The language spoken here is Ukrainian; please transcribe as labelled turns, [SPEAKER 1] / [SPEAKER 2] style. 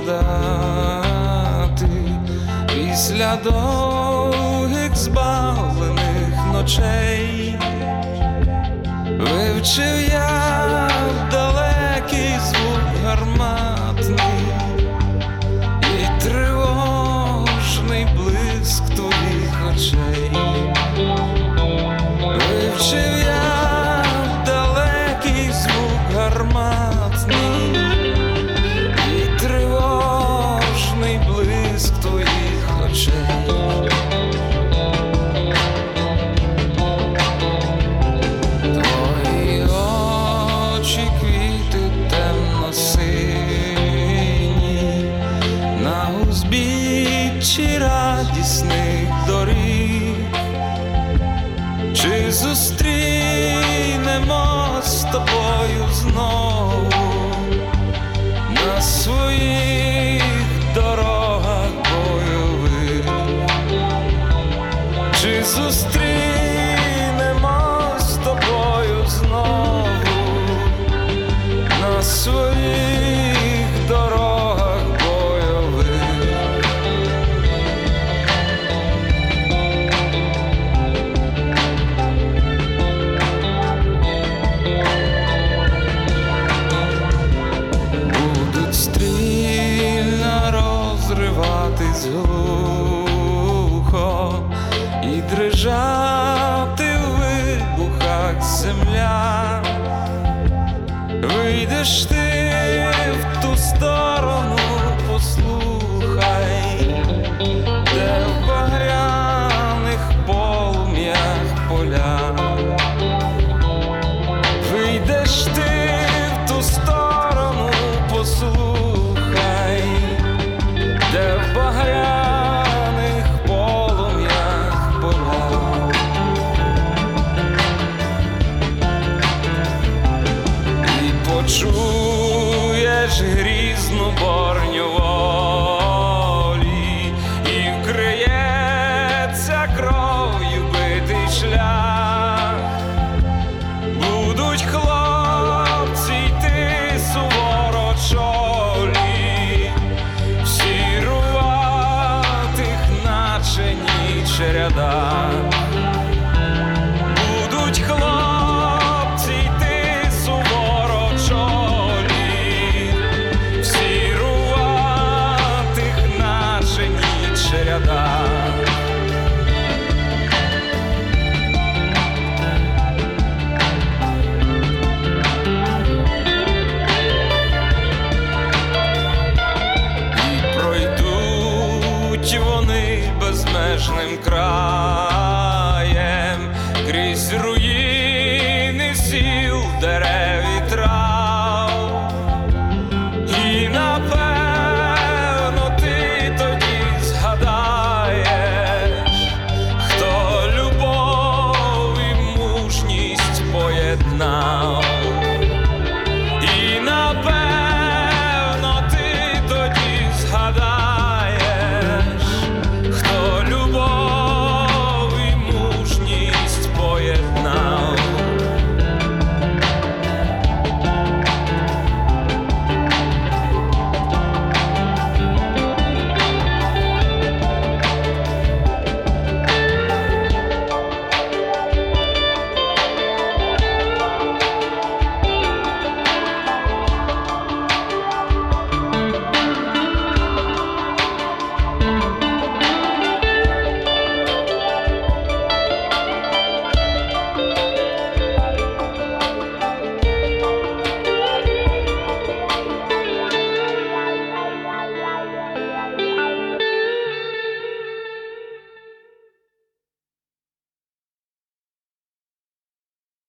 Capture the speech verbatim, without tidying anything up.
[SPEAKER 1] згадати після довгих збавлених ночей. Вивчив я далекий звук гарматний і тривожний блиск твоїх очей. Вивчив я далекий звук гарматний і тривожний блиск твоїх очей. Твої очі квіти темно-сині на узбіччі радісних доріг. Чи зустрінемо з тобою знову на своїх дорогах бойових? Чи зустрінемо з тобою знову на своїх дорогах бойових? Будуть стрільно розриватись глухо і дрижати в вибухах земля. Вийдеш ти в ту сторону, послухай, де в багряних полум'ях поля. Вийдеш ти в ту сторону, послухай, де в багряних полум'ях поля. І почуєш грізну борню волі, і вкриється кров'ю битий шлях. Будуть хлопці йти суворо чолі, всі руватих, наче ніч ряда. Будуть хлопці йти суворо чолі, всі руватих, наче ніч ряда. Вони безмежним краєм крізь руїни сіл, дерев і трав. І напевно ти тоді згадаєш, хто любов і мужність поєднав.